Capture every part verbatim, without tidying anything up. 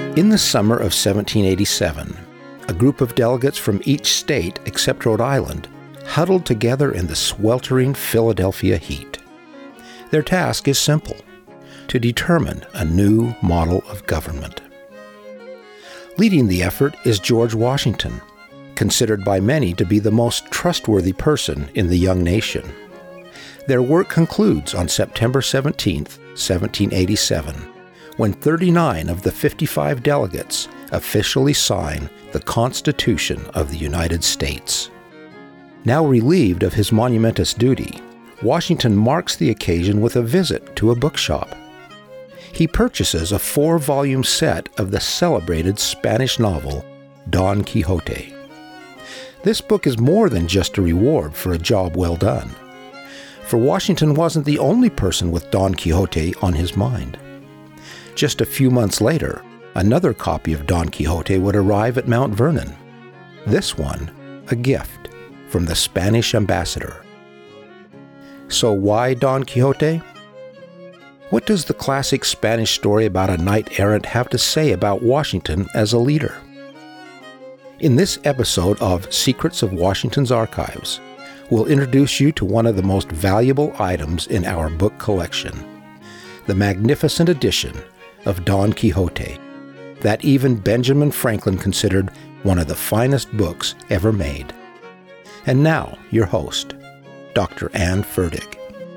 In the summer of seventeen eighty-seven, a group of delegates from each state except Rhode Island huddled together in the sweltering Philadelphia heat. Their task is simple: to determine a new model of government. Leading the effort is George Washington, considered by many to be the most trustworthy person in the young nation. Their work concludes on September seventeenth, seventeen eighty-seven, when thirty-nine of the fifty-five delegates officially sign the Constitution of the United States. Now relieved of his monumentous duty, Washington marks the occasion with a visit to a bookshop. He purchases a four-volume set of the celebrated Spanish novel, Don Quixote. This book is more than just a reward for a job well done. For Washington wasn't the only person with Don Quixote on his mind. Just a few months later, another copy of Don Quixote would arrive at Mount Vernon. This one, a gift from the Spanish ambassador. So why Don Quixote? What does the classic Spanish story about a knight-errant have to say about Washington as a leader? In this episode of Secrets of Washington's Archives, we'll introduce you to one of the most valuable items in our book collection, the magnificent edition of Don Quixote, that even Benjamin Franklin considered one of the finest books ever made. And now, your host, Doctor Ann Ferdig.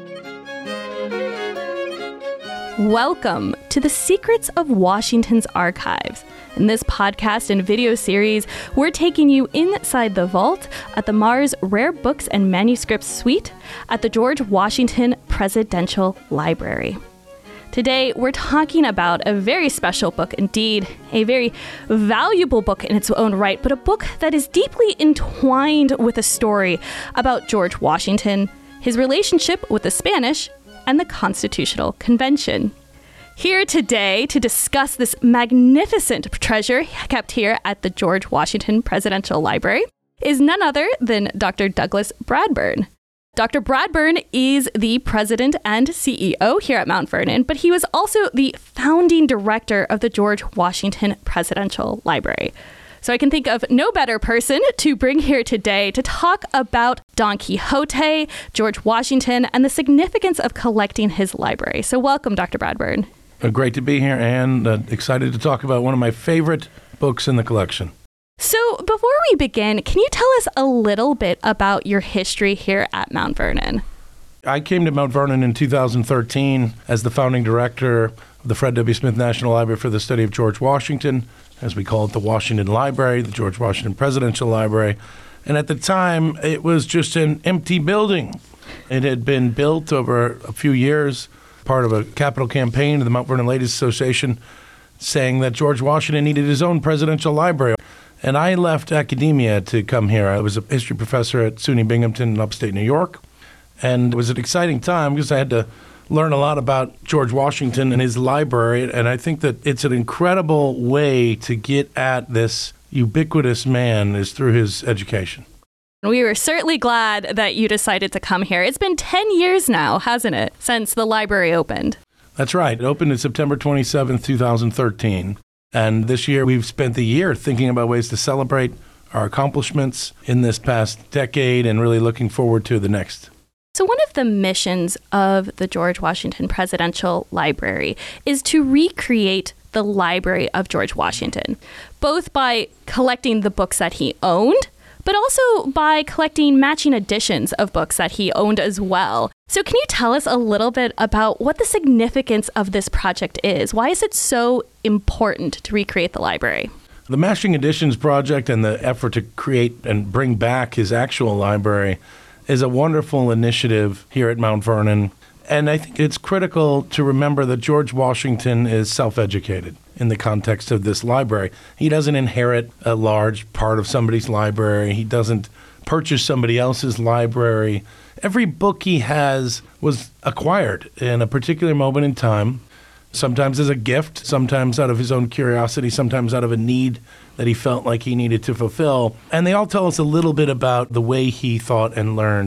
Welcome to the Secrets of Washington's Archives. In this podcast and video series, we're taking you inside the vault at the Mars Rare Books and Manuscripts Suite at the George Washington Presidential Library. Today, we're talking about a very special book indeed, a very valuable book in its own right, but a book that is deeply entwined with a story about George Washington, his relationship with the Spanish, and the Constitutional Convention. Here today to discuss this magnificent treasure kept here at the George Washington Presidential Library is none other than Doctor Douglas Bradburn. Doctor Bradburn is the president and C E O here at Mount Vernon, but he was also the founding director of the George Washington Presidential Library. So I can think of no better person to bring here today to talk about Don Quixote, George Washington, and the significance of collecting his library. So welcome, Doctor Bradburn. Uh, great to be here, and uh, excited to talk about one of my favorite books in the collection. So before we begin, can you tell us a little bit about your history here at Mount Vernon? I came to Mount Vernon in two thousand thirteen as the founding director of the Fred W. Smith National Library for the Study of George Washington, as we call it, the Washington Library, the George Washington Presidential Library. And at the time, it was just an empty building. It had been built over a few years, part of a capital campaign of the Mount Vernon Ladies Association, saying that George Washington needed his own presidential library. And I left academia to come here. I was a history professor at SUNY Binghamton in upstate New York. And it was an exciting time because I had to learn a lot about George Washington and his library. And I think that it's an incredible way to get at this ubiquitous man is through his education. We were certainly glad that you decided to come here. It's been ten years now, hasn't it, since the library opened? That's right. It opened on September twenty-seventh, two thousand thirteen. And this year, we've spent the year thinking about ways to celebrate our accomplishments in this past decade and really looking forward to the next. So one of the missions of the George Washington Presidential Library is to recreate the library of George Washington, both by collecting the books that he owned, but also by collecting matching editions of books that he owned as well. So can you tell us a little bit about what the significance of this project is? Why is it so important to recreate the library? The Matching Editions project and the effort to create and bring back his actual library is a wonderful initiative here at Mount Vernon. And I think it's critical to remember that George Washington is self-educated in the context of this library. He doesn't inherit a large part of somebody's library. He doesn't purchase somebody else's library. Every book he has was acquired in a particular moment in time, sometimes as a gift, sometimes out of his own curiosity, sometimes out of a need that he felt like he needed to fulfill. And they all tell us a little bit about the way he thought and learned.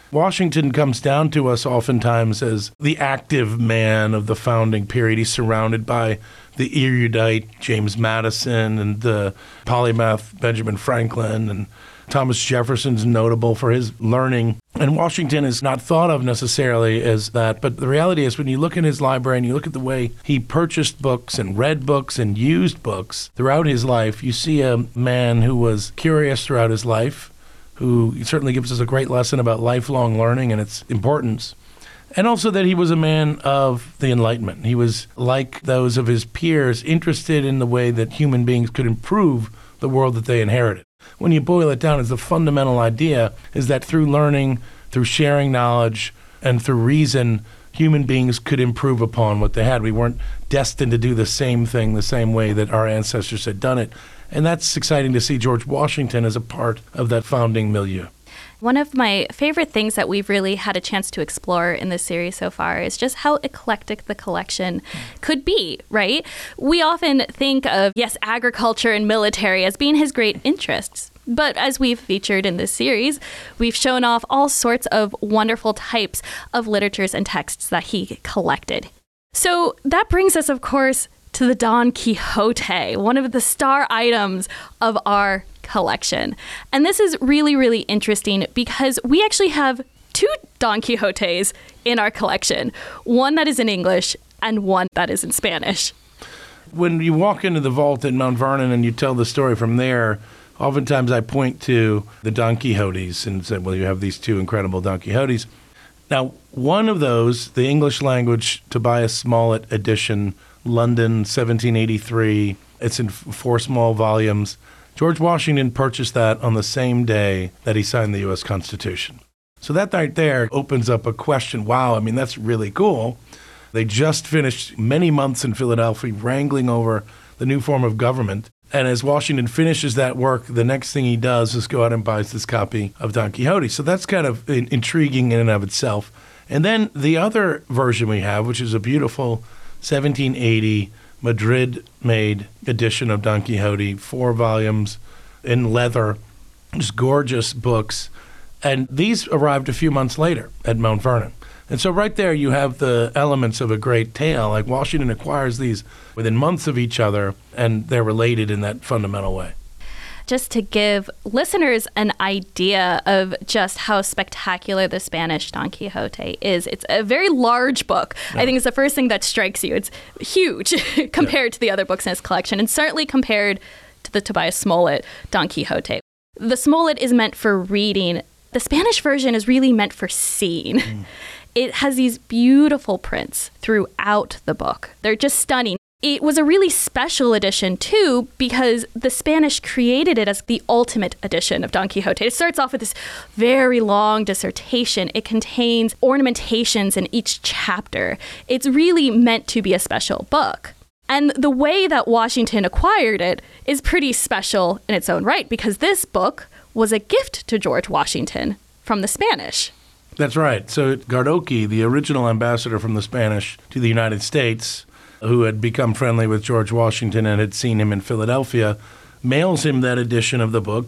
Washington comes down to us oftentimes as the active man of the founding period. He's surrounded by the erudite James Madison and the polymath Benjamin Franklin, and Thomas Jefferson's notable for his learning. And Washington is not thought of necessarily as that. But the reality is when you look in his library and you look at the way he purchased books and read books and used books throughout his life, you see a man who was curious throughout his life, who certainly gives us a great lesson about lifelong learning and its importance. And also that he was a man of the Enlightenment. He was, like those of his peers, interested in the way that human beings could improve the world that they inherited. When you boil it down, it's the fundamental idea is that through learning, through sharing knowledge, and through reason, human beings could improve upon what they had. We weren't destined to do the same thing the same way that our ancestors had done it. And that's exciting to see George Washington as a part of that founding milieu. One of my favorite things that we've really had a chance to explore in this series so far is just how eclectic the collection could be, right? We often think of, yes, agriculture and military as being his great interests. But as we've featured in this series, we've shown off all sorts of wonderful types of literatures and texts that he collected. So that brings us, of course, to the Don Quixote, one of the star items of our collection. And this is really, really interesting because we actually have two Don Quixotes in our collection, one that is in English and one that is in Spanish. When you walk into the vault at Mount Vernon and you tell the story from there, oftentimes I point to the Don Quixotes and say, well, you have these two incredible Don Quixotes. Now, one of those, the English language Tobias Smollett edition, London, seventeen eighty-three, it's in four small volumes. George Washington purchased that on the same day that he signed the U S Constitution. So that right there opens up a question. Wow, I mean, that's really cool. They just finished many months in Philadelphia wrangling over the new form of government. And as Washington finishes that work, the next thing he does is go out and buys this copy of Don Quixote. So that's kind of in- intriguing in and of itself. And then the other version we have, which is a beautiful seventeen eighty Madrid-made edition of Don Quixote, four volumes in leather, just gorgeous books. And these arrived a few months later at Mount Vernon. And so right there you have the elements of a great tale. Like Washington acquires these within months of each other, and they're related in that fundamental way. Just to give listeners an idea of just how spectacular the Spanish Don Quixote is, it's a very large book. Yeah. I think it's the first thing that strikes you. It's huge compared yeah. to the other books in his collection, and certainly compared to the Tobias Smollett Don Quixote. The Smollett is meant for reading. The Spanish version is really meant for seeing. Mm. It has these beautiful prints throughout the book. They're just stunning. It was a really special edition, too, because the Spanish created it as the ultimate edition of Don Quixote. It starts off with this very long dissertation. It contains ornamentations in each chapter. It's really meant to be a special book. And the way that Washington acquired it is pretty special in its own right, because this book was a gift to George Washington from the Spanish. That's right. So Gardoqui, the original ambassador from the Spanish to the United States, who had become friendly with George Washington and had seen him in Philadelphia, mails him that edition of the book.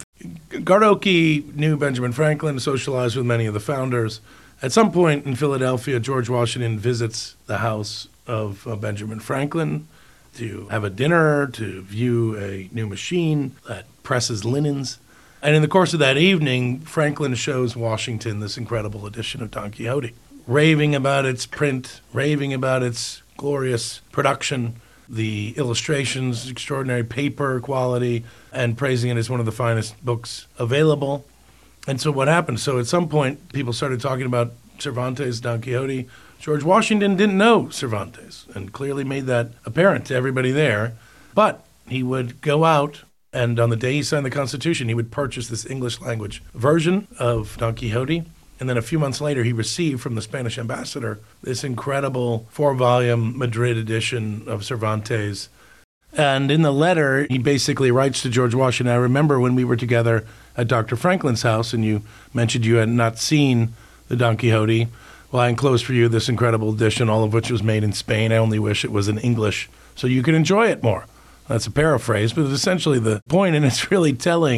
Gardoqui knew Benjamin Franklin, socialized with many of the founders. At some point in Philadelphia, George Washington visits the house of uh, Benjamin Franklin to have a dinner, to view a new machine that presses linens. And in the course of that evening, Franklin shows Washington this incredible edition of Don Quixote, raving about its print, raving about its glorious production, the illustrations, extraordinary paper quality, and praising it as one of the finest books available. And so what happened? So at some point, people started talking about Cervantes' Don Quixote. George Washington didn't know Cervantes and clearly made that apparent to everybody there. But he would go out, and on the day he signed the Constitution, he would purchase this English language version of Don Quixote. And then a few months later, he received from the Spanish ambassador this incredible four-volume Madrid edition of Cervantes. And in the letter, he basically writes to George Washington, I remember when we were together at Doctor Franklin's house, and you mentioned you had not seen the Don Quixote. Well, I enclosed for you this incredible edition, all of which was made in Spain. I only wish it was in English so you could enjoy it more. That's a paraphrase, but it's essentially the point, and it's really telling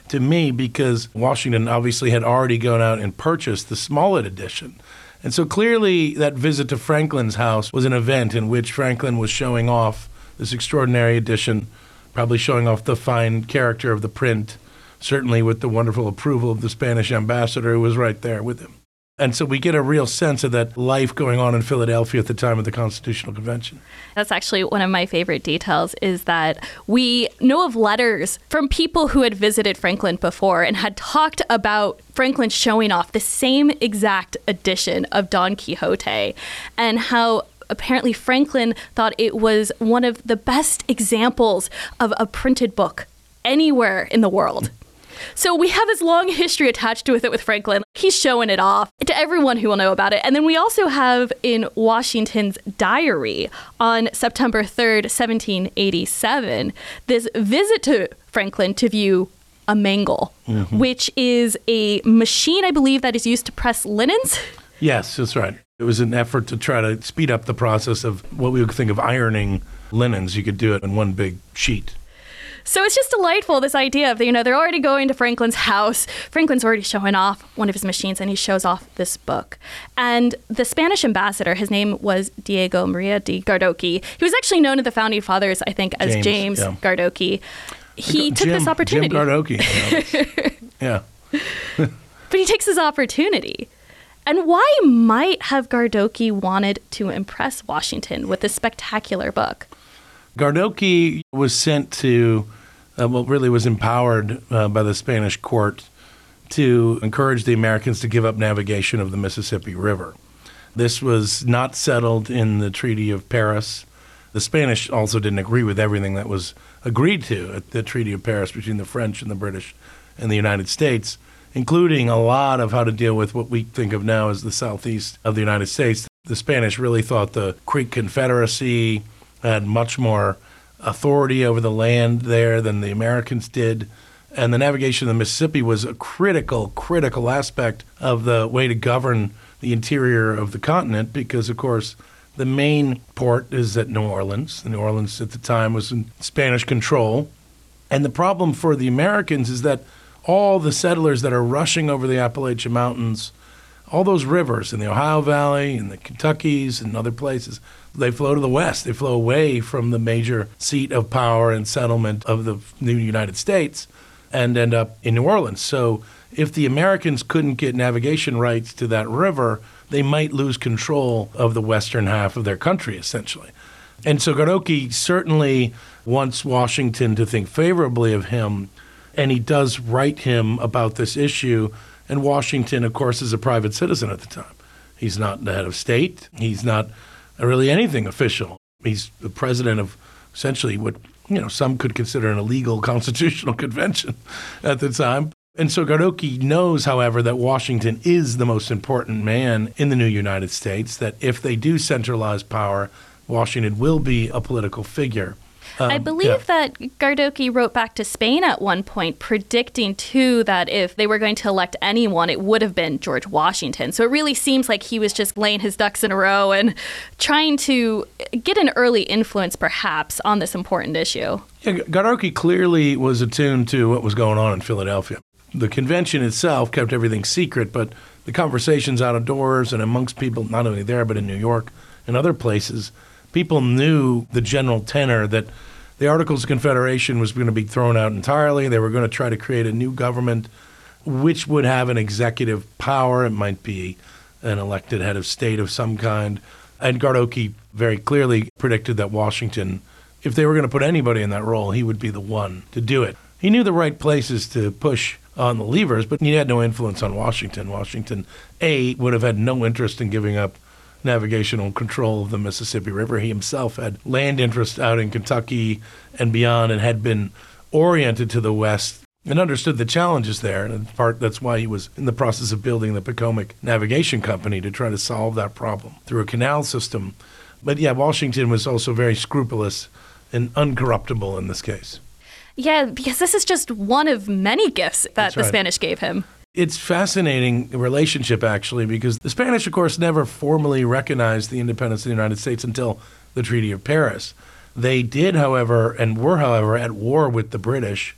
to me because Washington obviously had already gone out and purchased the Smollett edition. And so clearly that visit to Franklin's house was an event in which Franklin was showing off this extraordinary edition, probably showing off the fine character of the print, certainly with the wonderful approval of the Spanish ambassador who was right there with him. And so we get a real sense of that life going on in Philadelphia at the time of the Constitutional Convention. That's actually one of my favorite details, is that we know of letters from people who had visited Franklin before and had talked about Franklin showing off the same exact edition of Don Quixote, and how apparently Franklin thought it was one of the best examples of a printed book anywhere in the world. So we have this long history attached with it with Franklin. He's showing it off to everyone who will know about it. And then we also have in Washington's diary on September third, seventeen eighty-seven, this visit to Franklin to view a mangle, mm-hmm. which is a machine, I believe, that is used to press linens. Yes, that's right. It was an effort to try to speed up the process of what we would think of ironing linens. You could do it in one big sheet. So it's just delightful, this idea of, you know, they're already going to Franklin's house. Franklin's already showing off one of his machines, and he shows off this book. And the Spanish ambassador, his name was Diego Maria de Gardoqui. He was actually known to the Founding Fathers, I think, as James, James yeah. Gardoqui. He took Jim, this opportunity. Jim Gardoqui. Yeah. But he takes this opportunity. And why might have Gardoqui wanted to impress Washington with this spectacular book? Gardoqui was sent to, uh, well, really was empowered uh, by the Spanish court to encourage the Americans to give up navigation of the Mississippi River. This was not settled in the Treaty of Paris. The Spanish also didn't agree with everything that was agreed to at the Treaty of Paris between the French and the British and the United States, including a lot of how to deal with what we think of now as the southeast of the United States. The Spanish really thought the Creek Confederacy had much more authority over the land there than the Americans did. And the navigation of the Mississippi was a critical, critical aspect of the way to govern the interior of the continent because, of course, the main port is at New Orleans. New Orleans at the time was in Spanish control. And the problem for the Americans is that all the settlers that are rushing over the Appalachian Mountains, all those rivers in the Ohio Valley and the Kentuckys and other places, they flow to the west. They flow away from the major seat of power and settlement of the new United States and end up in New Orleans. So if the Americans couldn't get navigation rights to that river, they might lose control of the western half of their country, essentially. And so Gardoqui certainly wants Washington to think favorably of him, and he does write him about this issue. And Washington, of course, is a private citizen at the time. He's not the head of state. He's not really anything official. He's the president of essentially what, you know, some could consider an illegal constitutional convention at the time. And so Gardoqui knows, however, that Washington is the most important man in the new United States, that if they do centralize power, Washington will be a political figure. Um, I believe yeah. that Gardoqui wrote back to Spain at one point, predicting, too, that if they were going to elect anyone, it would have been George Washington. So it really seems like he was just laying his ducks in a row and trying to get an early influence, perhaps, on this important issue. Yeah, Gardoqui clearly was attuned to what was going on in Philadelphia. The convention itself kept everything secret, but the conversations out of doors and amongst people, not only there, but in New York and other places, people knew the general tenor that the Articles of Confederation was going to be thrown out entirely. They were going to try to create a new government, which would have an executive power. It might be an elected head of state of some kind. And Gardoqui very clearly predicted that Washington, if they were going to put anybody in that role, he would be the one to do it. He knew the right places to push on the levers, but he had no influence on Washington. Washington, A, would have had no interest in giving up navigational control of the Mississippi River. He himself had land interests out in Kentucky and beyond and had been oriented to the west and understood the challenges there. And in part, that's why he was in the process of building the Potomac Navigation Company to try to solve that problem through a canal system. But yeah, Washington was also very scrupulous and uncorruptible in this case. Yeah, because this is just one of many gifts that That's the right. Spanish gave him. It's fascinating relationship, actually, because the Spanish, of course, never formally recognized the independence of the United States until the Treaty of Paris. They did, however, and were, however, at war with the British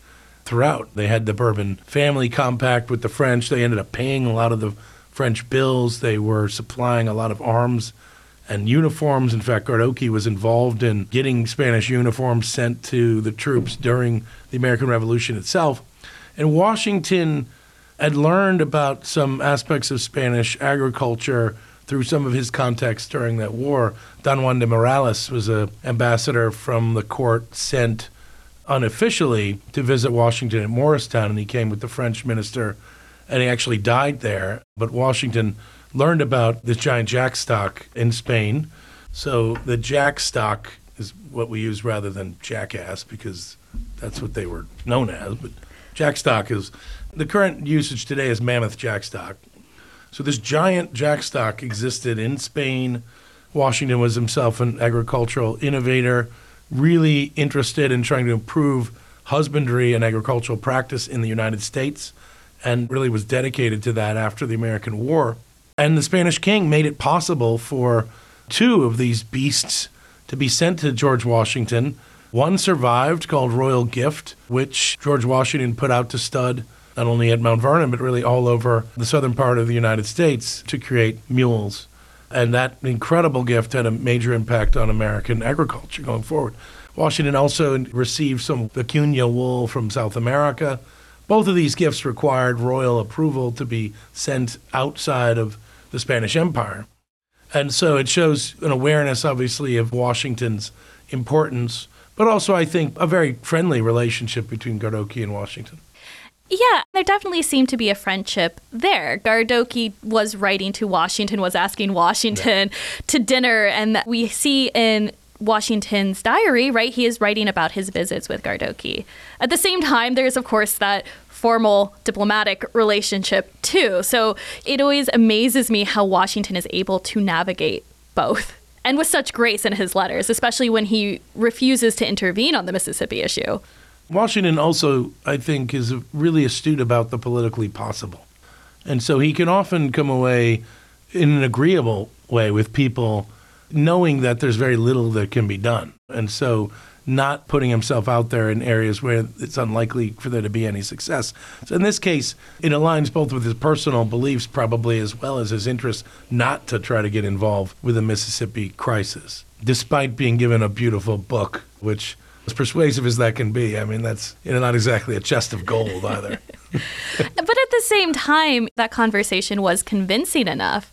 throughout. They had the Bourbon family compact with the French. They ended up paying a lot of the French bills. They were supplying a lot of arms and uniforms. In fact, Gardoqui was involved in getting Spanish uniforms sent to the troops during the American Revolution itself. And Washington had learned about some aspects of Spanish agriculture through some of his contacts during that war. Don Juan de Morales was an ambassador from the court sent unofficially to visit Washington at Morristown, and he came with the French minister, and he actually died there. But Washington learned about this giant jackstock in Spain. So the jackstock is what we use rather than jackass, because that's what they were known as. But jackstock is, the current usage today is mammoth jackstock. So this giant jackstock existed in Spain. Washington was himself an agricultural innovator, really interested in trying to improve husbandry and agricultural practice in the United States, and really was dedicated to that after the American War. And the Spanish king made it possible for two of these beasts to be sent to George Washington. One survived, called Royal Gift, which George Washington put out to stud not only at Mount Vernon, but really all over the southern part of the United States to create mules. And that incredible gift had a major impact on American agriculture going forward. Washington also received some vicuña wool from South America. Both of these gifts required royal approval to be sent outside of the Spanish Empire. And so it shows an awareness, obviously, of Washington's importance, but also, I think, a very friendly relationship between Gardoqui and Washington. Yeah, there definitely seemed to be a friendship there. Gardoqui was writing to Washington, was asking Washington yeah. to dinner, and we see in Washington's diary, right, he is writing about his visits with Gardoqui. At the same time, there's, of course, that formal diplomatic relationship, too. So it always amazes me how Washington is able to navigate both, and with such grace in his letters, especially when he refuses to intervene on the Mississippi issue. Washington also, I think, is really astute about the politically possible. And so he can often come away in an agreeable way with people, knowing that there's very little that can be done. And so not putting himself out there in areas where it's unlikely for there to be any success. So in this case, it aligns both with his personal beliefs probably as well as his interest not to try to get involved with the Mississippi crisis, despite being given a beautiful book, which, as persuasive as that can be, I mean, that's, you know, not exactly a chest of gold either. But at the same time, that conversation was convincing enough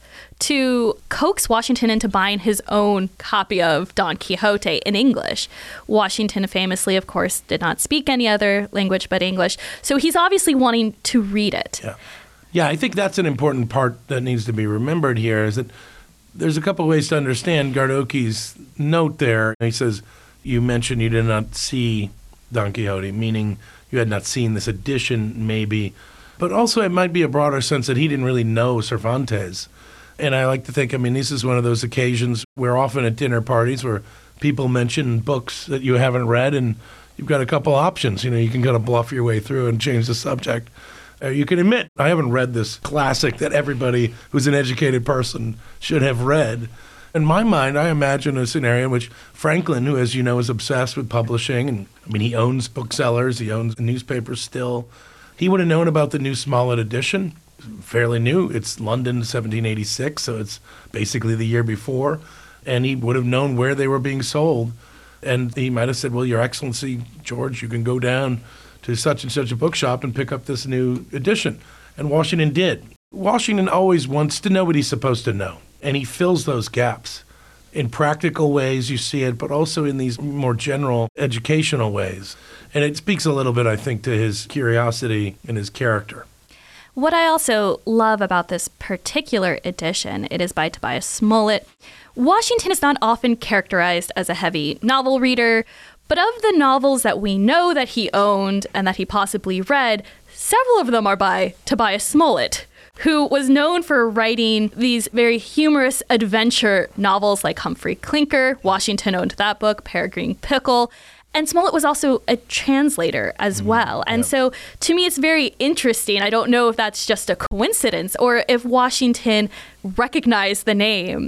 to coax Washington into buying his own copy of Don Quixote in English. Washington famously, of course, did not speak any other language but English, so he's obviously wanting to read it. Yeah, yeah, I think that's an important part that needs to be remembered here, is that there's a couple of ways to understand Gardoqui's note there. He says, you mentioned you did not see Don Quixote, meaning you had not seen this edition maybe, but also it might be a broader sense that he didn't really know Cervantes. And I like to think, I mean, this is one of those occasions where often at dinner parties where people mention books that you haven't read, and you've got a couple options. You know, you can kind of bluff your way through and change the subject. Uh, you can admit, I haven't read this classic that everybody who's an educated person should have read. In my mind, I imagine a scenario in which Franklin, who, as you know, is obsessed with publishing, and I mean, he owns booksellers, he owns newspapers still, he would have known about the new Smollett edition. Fairly new. It's London, seventeen eighty-six, so it's basically the year before. And he would have known where they were being sold. And he might have said, well, Your Excellency, George, you can go down to such and such a bookshop and pick up this new edition. And Washington did. Washington always wants to know what he's supposed to know. And he fills those gaps. In practical ways, you see it, but also in these more general educational ways. And it speaks a little bit, I think, to his curiosity and his character. What I also love about this particular edition, it is by Tobias Smollett. Washington is not often characterized as a heavy novel reader, but of the novels that we know that he owned and that he possibly read, several of them are by Tobias Smollett, who was known for writing these very humorous adventure novels like Humphrey Clinker. Washington owned that book, Peregrine Pickle. And Smollett was also a translator as well. And yeah. so to me, it's very interesting. I don't know if that's just a coincidence or if Washington recognized the name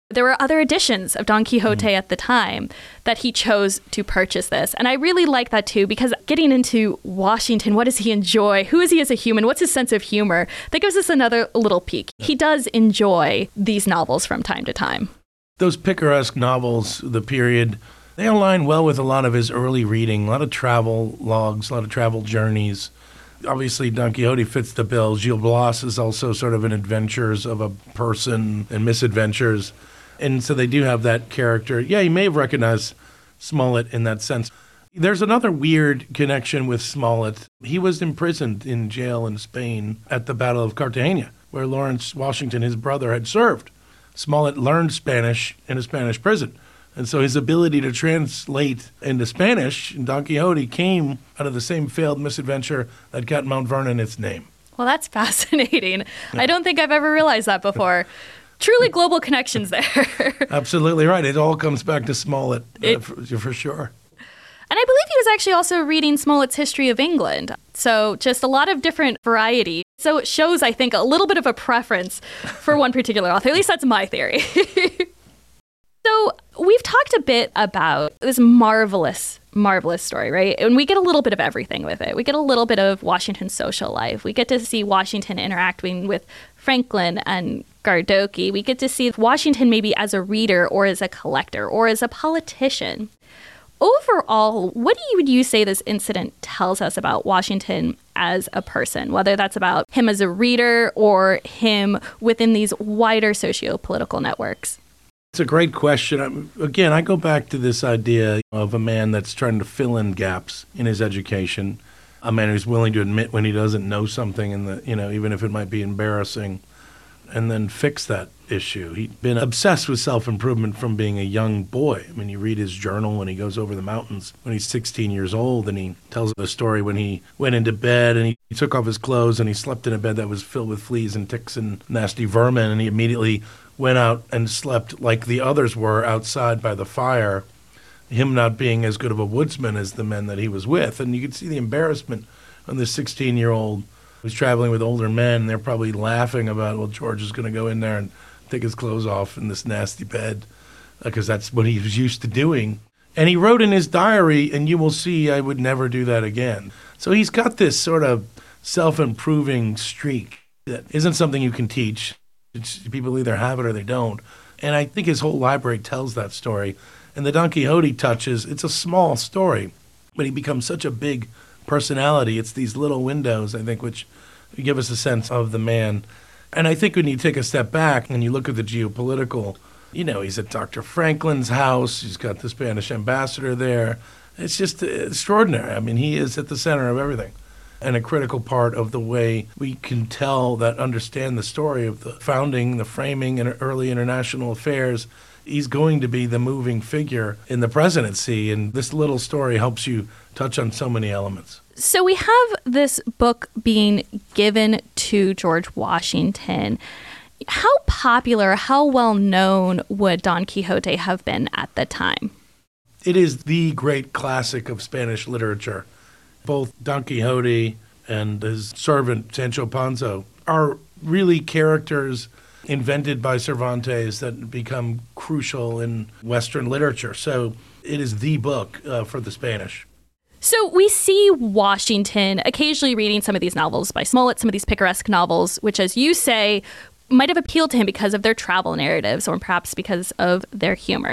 There were other editions of Don Quixote mm. at the time that he chose to purchase this. And I really like that too, because getting into Washington, what does he enjoy? Who is he as a human? What's his sense of humor? That gives us another little peek. He does enjoy these novels from time to time. Those picaresque novels, the period, they align well with a lot of his early reading, a lot of travel logs, a lot of travel journeys. Obviously, Don Quixote fits the bill. Gil Blas is also sort of an adventures of a person and misadventures. And so they do have that character. Yeah, you may have recognized Smollett in that sense. There's another weird connection with Smollett. He was imprisoned in jail in Spain at the Battle of Cartagena, where Lawrence Washington, his brother, had served. Smollett learned Spanish in a Spanish prison. And so his ability to translate into Spanish in Don Quixote came out of the same failed misadventure that got Mount Vernon its name. Well, that's fascinating. Yeah. I don't think I've ever realized that before. Truly global connections there. Absolutely right. It all comes back to Smollett, uh, it, for, for sure. And I believe he was actually also reading Smollett's History of England. So just a lot of different variety. So it shows, I think, a little bit of a preference for one particular author. At least that's my theory. So we've talked a bit about this marvelous, marvelous story, right? And we get a little bit of everything with it. We get a little bit of Washington's social life. We get to see Washington interacting with Franklin and Gardoqui. We get to see Washington maybe as a reader or as a collector or as a politician. Overall, what do you, would you say this incident tells us about Washington as a person, whether that's about him as a reader or him within these wider socio-political networks? It's a great question. Again, I go back to this idea of a man that's trying to fill in gaps in his education, a man who's willing to admit when he doesn't know something, and the, you know, even if it might be embarrassing, and then fix that issue. He'd been obsessed with self-improvement from being a young boy. I mean, you read his journal when he goes over the mountains when he's sixteen years old, and he tells the story when he went into bed and he, he took off his clothes and he slept in a bed that was filled with fleas and ticks and nasty vermin, and he immediately went out and slept like the others were outside by the fire, him not being as good of a woodsman as the men that he was with. And you could see the embarrassment on this sixteen-year-old who's traveling with older men. They're probably laughing about, well, George is going to go in there and take his clothes off in this nasty bed, because uh, that's what he was used to doing. And he wrote in his diary, and you will see I would never do that again. So he's got this sort of self-improving streak that isn't something you can teach. It's, people either have it or they don't. And I think his whole library tells that story. And the Don Quixote touches, it's a small story, but he becomes such a big personality. It's these little windows, I think, which give us a sense of the man. And I think when you take a step back and you look at the geopolitical, you know, he's at Doctor Franklin's house. He's got the Spanish ambassador there. It's just extraordinary. I mean, he is at the center of everything and a critical part of the way we can tell that, understand the story of the founding, the framing, and early international affairs. He's going to be the moving figure in the presidency, and this little story helps you touch on so many elements. So we have this book being given to George Washington. How popular, how well known would Don Quixote have been at the time? It is the great classic of Spanish literature. Both Don Quixote and his servant Sancho Panza are really characters invented by Cervantes that become crucial in Western literature. So it is the book uh, for the Spanish. So we see Washington occasionally reading some of these novels by Smollett, some of these picaresque novels, which, as you say, might have appealed to him because of their travel narratives or perhaps because of their humor.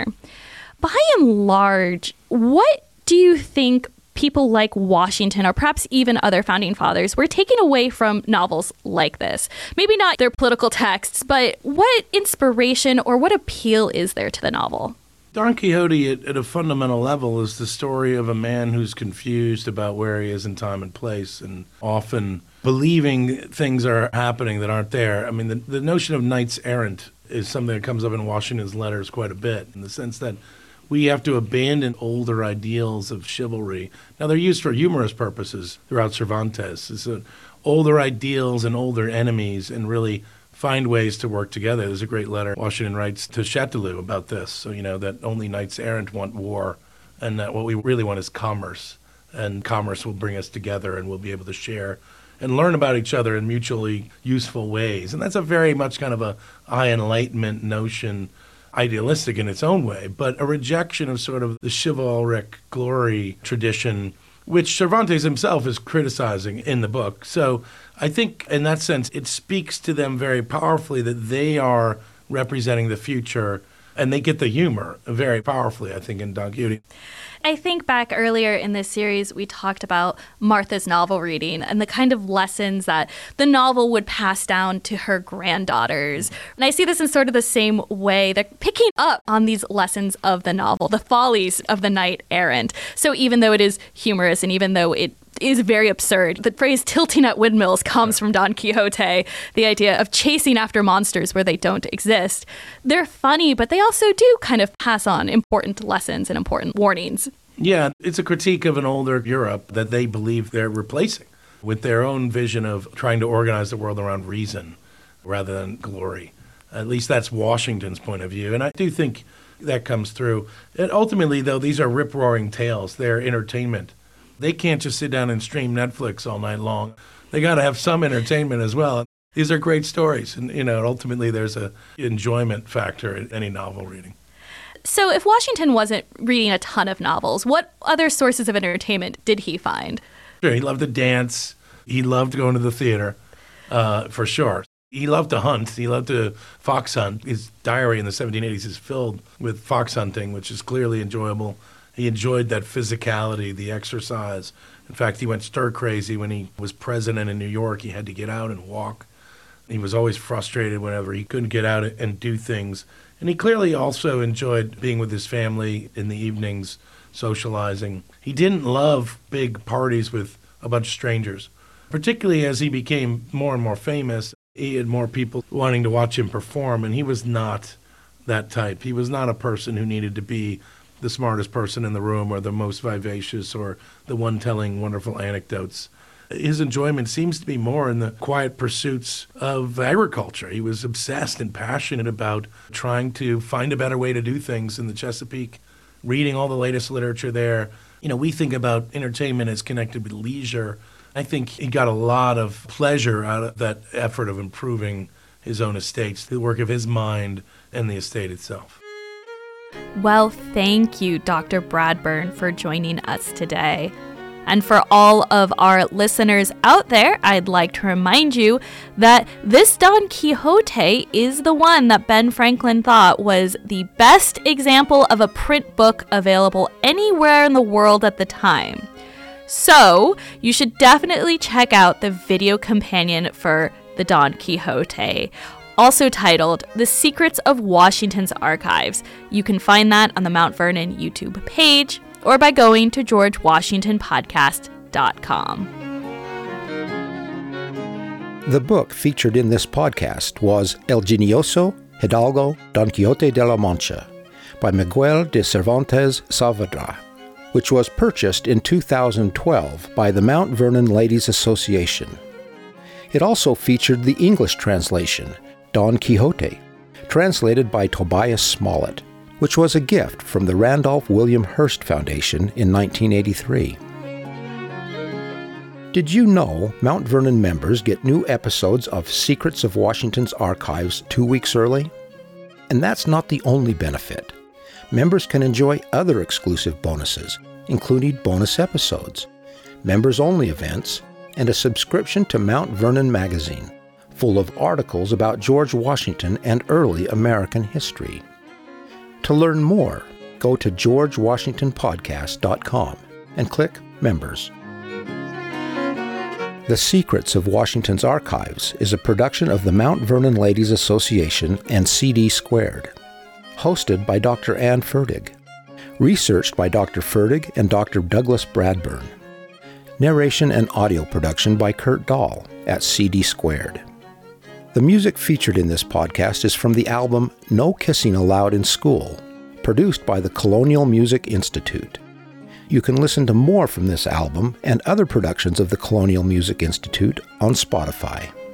By and large, what do you think people like Washington, or perhaps even other founding fathers, were taking away from novels like this? Maybe not their political texts, but what inspiration or what appeal is there to the novel? Don Quixote, at, at a fundamental level, is the story of a man who's confused about where he is in time and place, and often believing things are happening that aren't there. I mean, the, the notion of knights errant is something that comes up in Washington's letters quite a bit, in the sense that we have to abandon older ideals of chivalry. Now, they're used for humorous purposes throughout Cervantes. It's uh, older ideals and older enemies, and really find ways to work together. There's a great letter Washington writes to Châteauroux about this. So, you know, that only knights errant want war, and that what we really want is commerce. And commerce will bring us together, and we'll be able to share and learn about each other in mutually useful ways. And that's a very much kind of a high Enlightenment notion. idealistic in its own way, but a rejection of sort of the chivalric glory tradition, which Cervantes himself is criticizing in the book. So I think in that sense, it speaks to them very powerfully that they are representing the future, and they get the humor very powerfully, I think, in Don Quixote. I think back earlier in this series, we talked about Martha's novel reading and the kind of lessons that the novel would pass down to her granddaughters. And I see this in sort of the same way. They're picking up on these lessons of the novel, the follies of the knight errant. So even though it is humorous and even though it is very absurd, the phrase tilting at windmills comes from Don Quixote, the idea of chasing after monsters where they don't exist. They're funny, but they also do kind of pass on important lessons and important warnings. Yeah, it's a critique of an older Europe that they believe they're replacing with their own vision of trying to organize the world around reason rather than glory. At least that's Washington's point of view. And I do think that comes through. And ultimately, though, these are rip-roaring tales. They're entertainment. They can't just sit down and stream Netflix all night long. They got to have some entertainment as well. These are great stories. And, you know, ultimately there's a enjoyment factor in any novel reading. So if Washington wasn't reading a ton of novels, what other sources of entertainment did he find? Sure, he loved to dance. He loved going to the theater, uh, for sure. He loved to hunt. He loved to fox hunt. His diary in the seventeen eighties is filled with fox hunting, which is clearly enjoyable. He enjoyed that physicality, the exercise. In fact, he went stir crazy when he was president in New York. He had to get out and walk. He was always frustrated whenever he couldn't get out and do things. And he clearly also enjoyed being with his family in the evenings, socializing. He didn't love big parties with a bunch of strangers, particularly as he became more and more famous. He had more people wanting to watch him perform, and he was not that type. He was not a person who needed to be the smartest person in the room or the most vivacious or the one telling wonderful anecdotes. His enjoyment seems to be more in the quiet pursuits of agriculture. He was obsessed and passionate about trying to find a better way to do things in the Chesapeake, reading all the latest literature there. You know, we think about entertainment as connected with leisure. I think he got a lot of pleasure out of that effort of improving his own estates, the work of his mind and the estate itself. Well, thank you, Doctor Bradburn, for joining us today. And for all of our listeners out there, I'd like to remind you that this Don Quixote is the one that Ben Franklin thought was the best example of a print book available anywhere in the world at the time. So you should definitely check out the video companion for the Don Quixote, also titled The Secrets of Washington's Archives. You can find that on the Mount Vernon YouTube page, or by going to george washington podcast dot com. The book featured in this podcast was El Genioso Hidalgo Don Quixote de la Mancha by Miguel de Cervantes Saavedra, which was purchased in two thousand twelve by the Mount Vernon Ladies Association. It also featured the English translation, Don Quixote, translated by Tobias Smollett, which was a gift from the Randolph William Hearst Foundation in nineteen eighty-three. Did you know Mount Vernon members get new episodes of Secrets of Washington's Archives two weeks early? And that's not the only benefit. Members can enjoy other exclusive bonuses, including bonus episodes, members-only events, and a subscription to Mount Vernon magazine, full of articles about George Washington and early American history. To learn more, go to george washington podcast dot com and click Members. The Secrets of Washington's Archives is a production of the Mount Vernon Ladies Association and C D Squared. Hosted by Doctor Ann Fertig. Researched by Doctor Fertig and Doctor Douglas Bradburn. Narration and audio production by Kurt Dahl at C D Squared. The music featured in this podcast is from the album No Kissing Allowed in School, produced by the Colonial Music Institute. You can listen to more from this album and other productions of the Colonial Music Institute on Spotify.